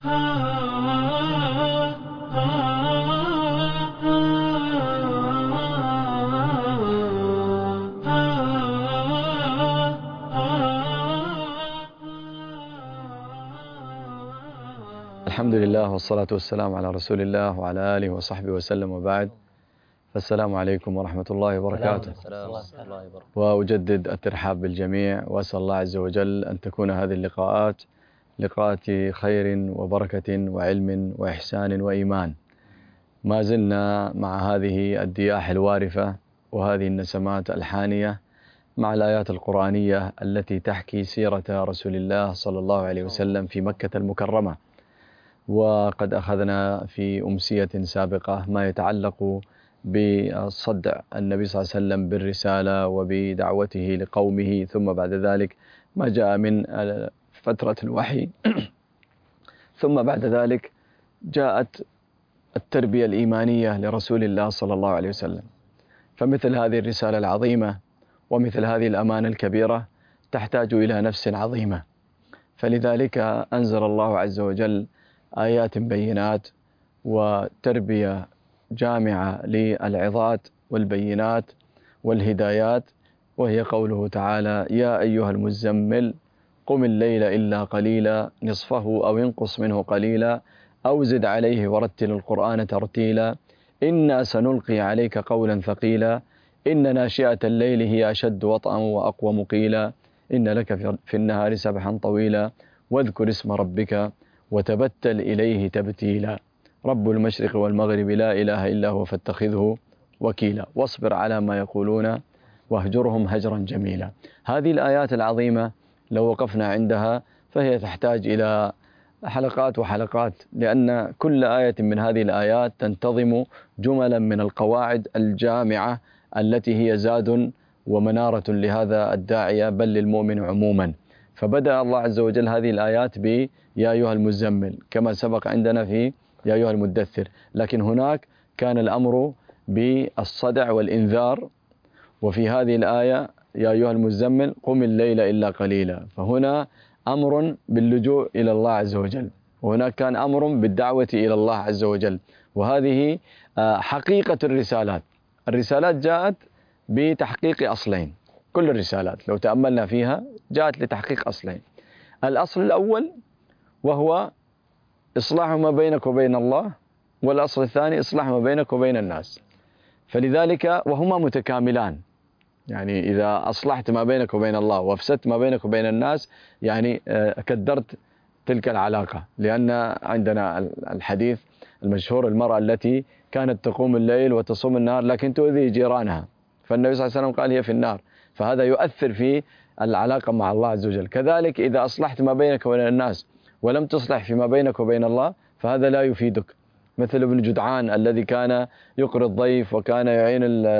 الحمد لله والصلاة والسلام على رسول الله وعلى آله وصحبه وسلم، وبعد. فالسلام عليكم ورحمة الله وبركاته. السلام ورحمة الله وبركاته. وأجدد الترحاب بالجميع، وأسأل الله عز وجل أن تكون هذه اللقاءات لقاءات خير وبركة وعلم وإحسان وإيمان. ما زلنا مع هذه الدياح الوارفة وهذه النسمات الحانية مع الآيات القرآنية التي تحكي سيرة رسول الله صلى الله عليه وسلم في مكة المكرمة. وقد أخذنا في أمسية سابقة ما يتعلق بصدع النبي صلى الله عليه وسلم بالرسالة وبدعوته لقومه، ثم بعد ذلك ما جاء من فترة الوحي ثم بعد ذلك جاءت التربية الإيمانية لرسول الله صلى الله عليه وسلم. فمثل هذه الرسالة العظيمة ومثل هذه الأمانة الكبيرة تحتاج إلى نفس عظيمة، فلذلك أنزل الله عز وجل آيات بينات وتربية جامعة للعظات والبينات والهدايات، وهي قوله تعالى: يا أيها المزمل قم الليل إلا قليلا نصفه أو انقص منه قليلا أو زد عليه ورتل القرآن ترتيلا إنا سنلقي عليك قولا ثقيلا إن ناشئة الليل هي أشد وطئا وأقوم قيلا إن لك في النهار سبحا طويلا واذكر اسم ربك وتبتل إليه تبتيلا رب المشرق والمغرب لا إله إلا هو فاتخذه وكيلا واصبر على ما يقولون واهجرهم هجرا جميلا. هذه الآيات العظيمة لو وقفنا عندها فهي تحتاج إلى حلقات وحلقات، لأن كل آية من هذه الآيات تنتظم جملا من القواعد الجامعة التي هي زاد ومنارة لهذا الداعية بل للمؤمن عموما. فبدأ الله عز وجل هذه الآيات ب يا أيها المزمل كما سبق عندنا في يا أيها المدثر، لكن هناك كان الأمر بالصدع والإنذار، وفي هذه الآية يا أيها المزمل قم الليل إلا قليلا، فهنا أمر باللجوء إلى الله عز وجل، وهناك كان أمر بالدعوة إلى الله عز وجل. وهذه حقيقة الرسالات. الرسالات جاءت بتحقيق أصلين، كل الرسالات لو تأملنا فيها جاءت لتحقيق أصلين. الأصل الأول وهو إصلاح ما بينك وبين الله، والأصل الثاني إصلاح ما بينك وبين الناس. فلذلك وهما متكاملان، يعني إذا أصلحت ما بينك وبين الله وافسدت ما بينك وبين الناس يعني كدرت تلك العلاقة. لأن عندنا الحديث المشهور: المرأة التي كانت تقوم الليل وتصوم النهار لكن تؤذي جيرانها، فالنبي صلى الله عليه وسلم قال هي في النار، فهذا يؤثر في العلاقة مع الله عز وجل. كذلك إذا أصلحت ما بينك وبين الناس ولم تصلح فيما بينك وبين الله فهذا لا يفيدك. مثل ابن جدعان الذي كان يقري الضيف وكان يعين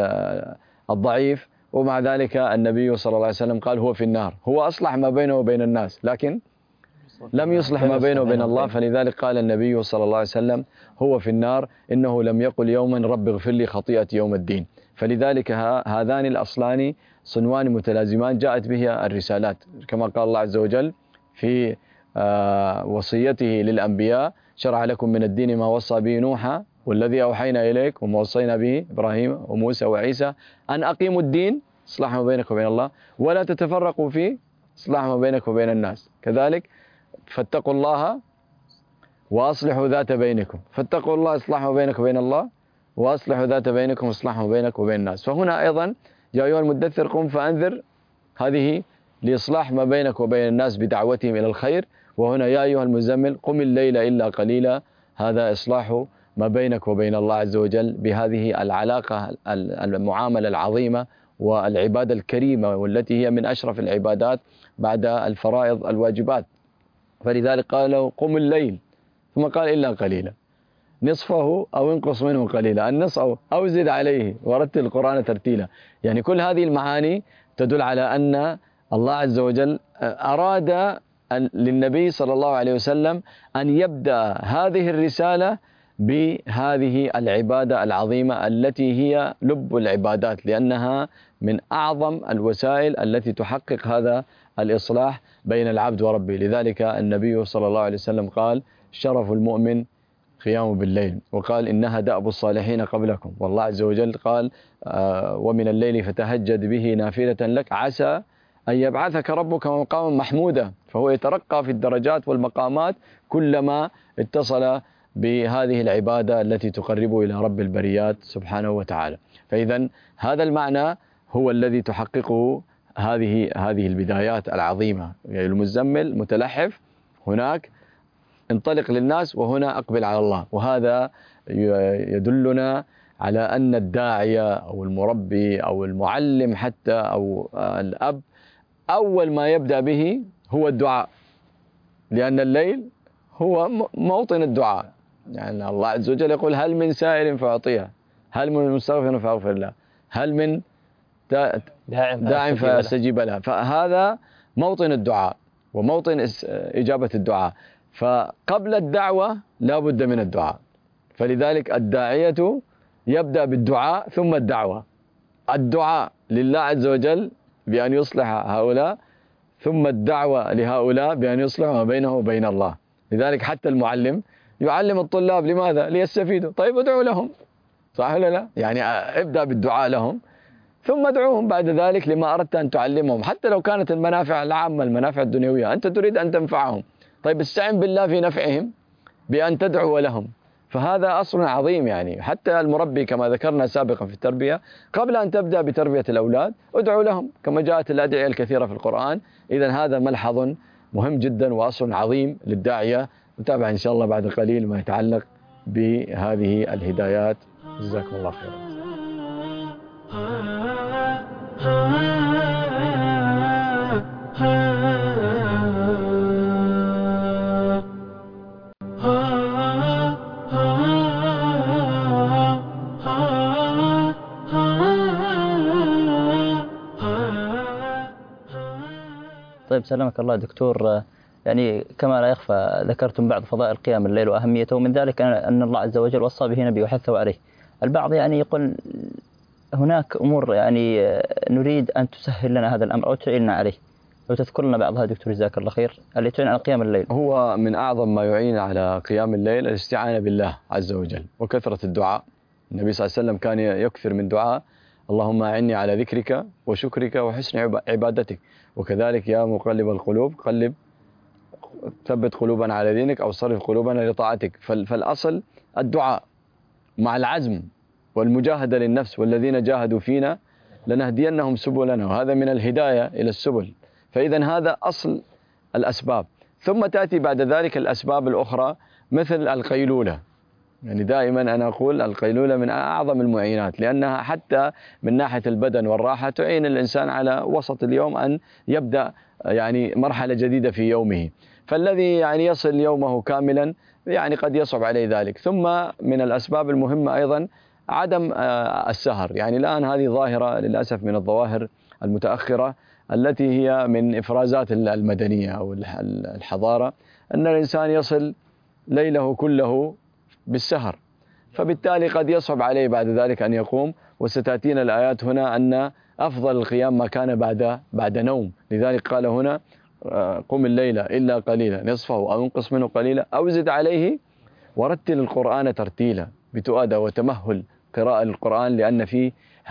الضعيف، ومع ذلك النبي صلى الله عليه وسلم قال هو في النار. هو أصلح ما بينه وبين الناس لكن لم يصلح ما بينه وبين الله، فلذلك قال النبي صلى الله عليه وسلم هو في النار إنه لم يقل يوما رب اغفر لي خطيئتي يوم الدين. فلذلك هذان الأصلان صنوان متلازمان جاءت به الرسالات، كما قال الله عز وجل في وصيته للأنبياء: شرع لكم من الدين ما وصى به نوحا والذي أوحينا إليك وما وصينا به إبراهيم وموسى وعيسى أن أقيموا الدين إصلاح ما بينك وبين الله ولا تتفرقوا فيه إصلاح ما بينك وبين الناس. كذلك فاتقوا الله وأصلحوا ذات بينكم، فاتقوا الله إصلاح ما بينك وبين الله وأصلحوا ذات بينكم إصلاح ما بينك وبين الناس. فهنا أيضا يا أيها المدثر قم فأنذر، هذه لإصلاح ما بينك وبين الناس بدعوتهم إلى الخير، وهنا يا أيها المزمل قم الليل إلا قليلا، هذا إصلاح ما بينك وبين الله عز وجل بهذه العلاقة المعاملة العظيمة والعبادة الكريمة، والتي هي من أشرف العبادات بعد الفرائض الواجبات. فلذلك قال له قم الليل، ثم قال إلا قليلا نصفه أو انقص منه قليلا، النصف أو زد عليه ورتل القرآن ترتيلا. يعني كل هذه المعاني تدل على أن الله عز وجل أراد للنبي صلى الله عليه وسلم أن يبدأ هذه الرسالة بهذه العبادة العظيمة التي هي لب العبادات، لأنها من أعظم الوسائل التي تحقق هذا الإصلاح بين العبد وربه. لذلك النبي صلى الله عليه وسلم قال: شرف المؤمن قيامه بالليل، وقال إنها دأب الصالحين قبلكم، والله عز وجل قال ومن الليل فتهجد به نافلة لك عسى أن يبعثك ربك مقاما محمودا. فهو يترقى في الدرجات والمقامات كلما اتصل بهذه العبادة التي تقربه إلى رب البريات سبحانه وتعالى. فإذا هذا المعنى هو الذي تحققه هذه البدايات العظيمة. يعني المزمل متلحف، هناك انطلق للناس، وهنا أقبل على الله. وهذا يدلنا على أن الداعية أو المربي أو المعلم حتى أو الأب أول ما يبدأ به هو الدعاء، لأن الليل هو موطن الدعاء. يعني الله عز وجل يقول هل من سائل فأعطيه، هل من مستغفر فأغفر له، هل من داع فأستجيب له. فهذا موطن الدعاء وموطن إجابة الدعاء. فقبل الدعوة لا بد من الدعاء، فلذلك الداعية يبدأ بالدعاء ثم الدعوة. الدعاء لله عز وجل بأن يصلح هؤلاء، ثم الدعوة لهؤلاء بأن يصلحوا ما بينه وبين الله. لذلك حتى المعلم يعلم الطلاب، لماذا؟ ليستفيدوا. طيب ادعوا لهم، صح ولا لا؟ يعني ابدأ بالدعاء لهم ثم ادعوهم بعد ذلك لما أردت أن تعلمهم، حتى لو كانت المنافع العامة المنافع الدنيوية أنت تريد أن تنفعهم، طيب استعن بالله في نفعهم بأن تدعو لهم. فهذا أصل عظيم. يعني حتى المربي كما ذكرنا سابقا في التربية، قبل أن تبدأ بتربية الأولاد ادعو لهم كما جاءت الأدعية الكثيرة في القرآن. إذن هذا ملحظ مهم جدا وأصل عظيم للداعية. نتابع إن شاء الله بعد قليل ما يتعلق بهذه الهدايات. جزاكم الله خيرا. طيب سلامك الله دكتور، يعني كما لا يخفى ذكرتم بعض فضائل قيام الليل وأهميته، ومن ذلك أن الله عز وجل وصى به نبيه وحثه عليه. البعض يعني يقول هناك أمور يعني نريد أن تسهل لنا هذا الأمر أو تعيننا عليه، لو تذكر لنا بعضها دكتور جزاك الله خير، اللي تعين على قيام الليل. هو من أعظم ما يعين على قيام الليل الاستعانة بالله عز وجل وكثرة الدعاء. النبي صلى الله عليه وسلم كان يكثر من دعاء اللهم أعني على ذكرك وشكرك وحسن عبادتك. وكذلك يا مقلب القلوب ثبت قلوبنا على دينك أو صرف قلوبنا لطاعتك. فالأصل الدعاء مع العزم والمجاهدة للنفس، والذين جاهدوا فينا لنهدينهم سبلنا، وهذا من الهداية إلى السبل. فإذا هذا أصل الأسباب. ثم تأتي بعد ذلك الأسباب الأخرى مثل القيلولة. يعني دائما أنا أقول القيلولة من أعظم المعينات، لأنها حتى من ناحية البدن والراحة تعين الإنسان على وسط اليوم أن يبدأ يعني مرحلة جديدة في يومه. فالذي يعني يصل يومه كاملا يعني قد يصعب عليه ذلك. ثم من الأسباب المهمة أيضا عدم السهر. يعني الآن هذه ظاهرة للأسف من الظواهر المتأخرة التي هي من إفرازات المدنية أو الحضارة، أن الإنسان يصل ليله كله بالسهر، فبالتالي قد يصعب عليه بعد ذلك أن يقوم. وستأتينا الآيات هنا أن أفضل القيام ما كان بعد نوم. لذلك قال هنا قم الليل إلا قليلا نصفه أو انقص منه قليلا أو زد عليه ورتل القرآن ترتيلا، بتؤدى وتمهل قراءة القرآن، لأن في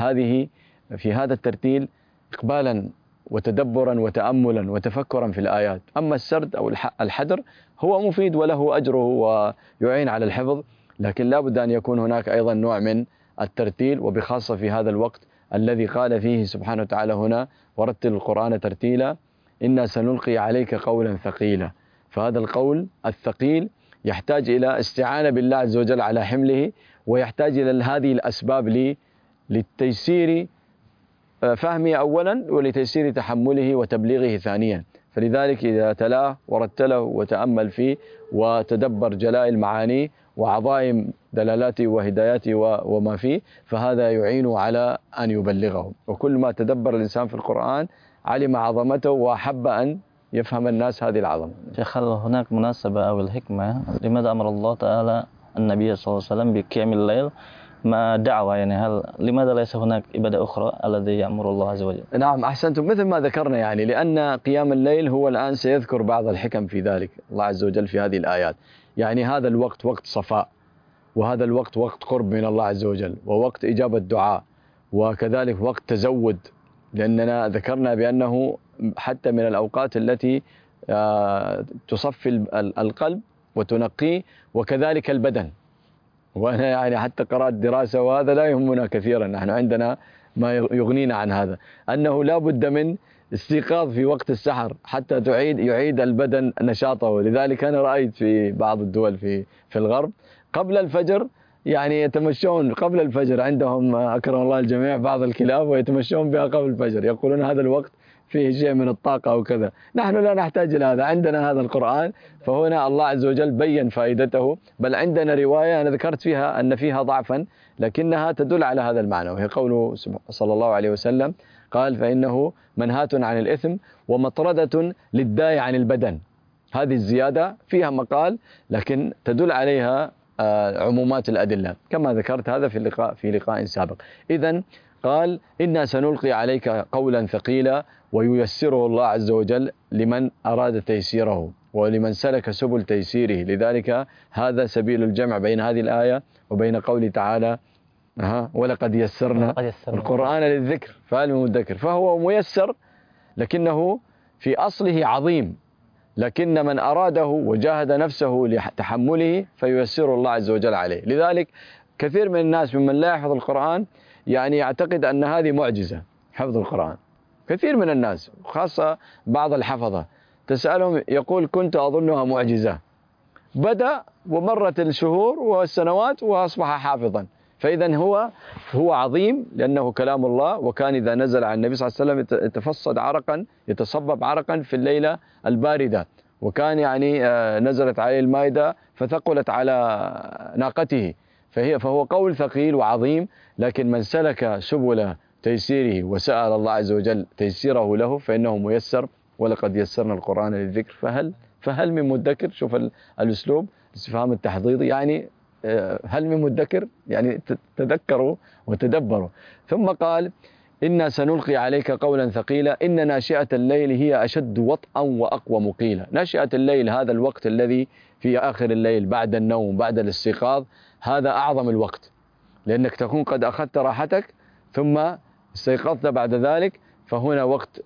هذا الترتيل إقبالا وتدبرا وتأملا وتفكرا في الآيات. أما السرد أو الحدر هو مفيد وله أجره ويعين على الحفظ، لكن لا بد أن يكون هناك أيضا نوع من الترتيل، وبخاصة في هذا الوقت الذي قال فيه سبحانه وتعالى هنا ورتل القرآن ترتيلا إنا سنلقي عليك قولا ثقيلا. فهذا القول الثقيل يحتاج إلى استعانة بالله عز وجل على حمله، ويحتاج إلى هذه الأسباب للتيسير فهمه أولا ولتيسير تحمله وتبليغه ثانيا. فلذلك إذا تلاه ورتله وتأمل فيه وتدبر جلائل معانيه وعظائم دلالاته وهداياته وما فيه، فهذا يعين على أن يبلغه. وكل ما تدبر الإنسان في القرآن علم عظمته وأحب أن يفهم الناس هذه العظمة. شيخ، هل هناك مناسبة أو الحكمة لماذا أمر الله تعالى النبي صلى الله عليه وسلم بقيام الليل ما دعوة؟ يعني لماذا ليس هناك عبادة أخرى الذي يأمر الله عز وجل؟ نعم أحسنتم، مثل ما ذكرنا، يعني لأن قيام الليل هو الآن سيذكر بعض الحكم في ذلك الله عز وجل في هذه الآيات. يعني هذا الوقت وقت صفاء، وهذا الوقت وقت قرب من الله عز وجل، ووقت إجابة دعاء، وكذلك وقت تزود، لأننا ذكرنا بأنه حتى من الأوقات التي تصفي القلب وتنقيه، وكذلك البدن. وأنا يعني حتى قرأت دراسة، وهذا لا يهمنا كثيرا، نحن عندنا ما يغنينا عن هذا، أنه لا بد من استيقاظ في وقت السحر حتى يعيد البدن نشاطه. لذلك أنا رأيت في بعض الدول في الغرب قبل الفجر، يعني يتمشون قبل الفجر، عندهم أكرم الله الجميع بعض الكلاب ويتمشون بها قبل الفجر، يقولون هذا الوقت فيه شيء من الطاقة أو كذا. نحن لا نحتاج إلى هذا، عندنا هذا القرآن، فهنا الله عز وجل بين فائدته. بل عندنا رواية أنا ذكرت فيها أن فيها ضعفا، لكنها تدل على هذا المعنى، وهي قوله صلى الله عليه وسلم قال: فإنه منهاة عن الإثم ومطردة للداء عن البدن. هذه الزيادة فيها مقال، لكن تدل عليها عمومات الأدلة كما ذكرت هذا في لقاء سابق. إذن قال: إنا سنلقي عليك قولا ثقيلا وييسره الله عز وجل لمن أراد تيسيره ولمن سلك سبل تيسيره. لذلك هذا سبيل الجمع بين هذه الآية وبين قوله تعالى: ولقد يسرنا القرآن للذكر فهل من مدكر. فهو ميسر، لكنه في أصله عظيم، لكن من أراده وجاهد نفسه لتحمله فييسر الله عز وجل عليه. لذلك كثير من الناس ممن لا يحفظ القرآن يعني يعتقد أن هذه معجزة، حفظ القرآن. كثير من الناس خاصة بعض الحفظة تسألهم يقول: كنت أظنها معجزة، بدأ ومرت الشهور والسنوات وأصبح حافظا. فإذا هو عظيم لأنه كلام الله. وكان إذا نزل على النبي صلى الله عليه وسلم يتفصد عرقا، يتصبب عرقا في الليلة الباردة، وكان يعني نزلت عليه المائدة فثقلت على ناقته. فهو قول ثقيل وعظيم، لكن من سلك سبل تيسيره وسأل الله عز وجل تيسيره له فإنه ميسر. ولقد يسرنا القرآن للذكر فهل من مدكر. شوف الأسلوب، الاستفهام التحضيضي، يعني هل من مدكر، يعني تذكروا وتدبروا. ثم قال: إنا سنلقي عليك قولا ثقيلا إن ناشئة الليل هي أشد وطئا وأقوى مقيلا. ناشئة الليل هذا الوقت الذي في آخر الليل بعد النوم بعد الاستيقاظ، هذا أعظم الوقت، لأنك تكون قد أخذت راحتك ثم استيقظت بعد ذلك. فهنا وقت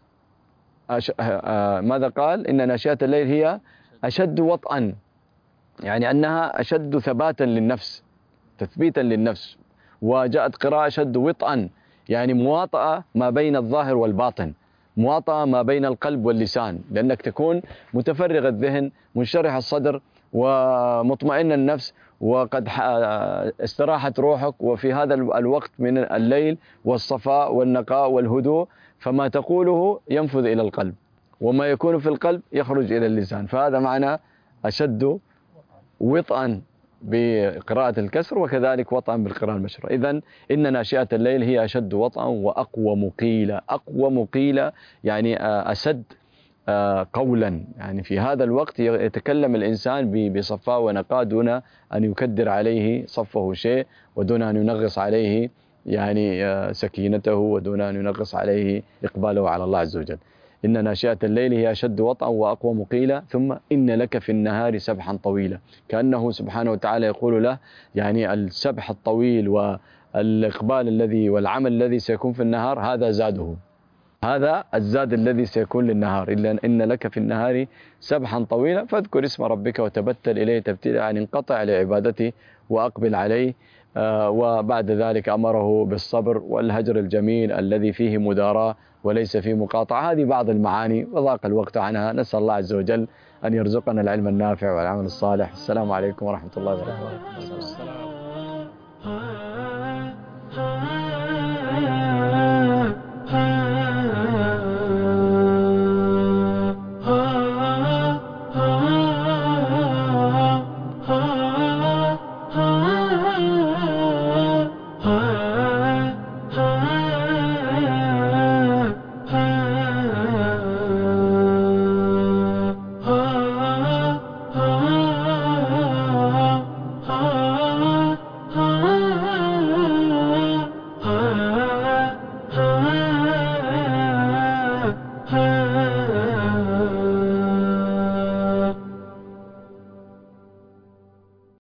ماذا قال؟ إن ناشئة الليل هي أشد وطئا، يعني أنها أشد ثباتا للنفس، تثبيتا للنفس. وجاءت قراءة أشد وطئا، يعني مواطأة ما بين الظاهر والباطن، مواطأة ما بين القلب واللسان، لأنك تكون متفرغ الذهن، منشرح الصدر، ومطمئن النفس، وقد استراحت روحك، وفي هذا الوقت من الليل والصفاء والنقاء والهدوء، فما تقوله ينفذ إلى القلب، وما يكون في القلب يخرج إلى اللسان. فهذا معنى أشد وطئا بقراءة الكسر، وكذلك وطئا بالقراءة المشروع. إذن إن ناشئة الليل هي أشد وطئا وأقوى مقيلة. أقوى مقيلة يعني أسد قولا، يعني في هذا الوقت يتكلم الإنسان بصفاء ونقاء دون أن يكدر عليه صفه شيء، ودون أن ينغص عليه يعني سكينته، ودون أن ينغص عليه إقباله على الله عز وجل. إن ناشئة الليل هي أشد وطئا وأقوى مقيلة. ثم إن لك في النهار سبحا طويلا، كأنه سبحانه وتعالى يقول له يعني السبح الطويل والإقبال الذي والعمل الذي سيكون في النهار هذا زاده، هذا الزاد الذي سيكون للنهار. إلا إن لك في النهار سبحا طويلا فاذكر اسم ربك وتبتل إليه تبتيلا، يعني انقطع لعبادته وأقبل عليه. وبعد ذلك أمره بالصبر والهجر الجميل الذي فيه مداراة وليس فيه مقاطعة. هذه بعض المعاني وضاق الوقت عنها. نسأل الله عز وجل أن يرزقنا العلم النافع والعمل الصالح. السلام عليكم ورحمة الله وبركاته.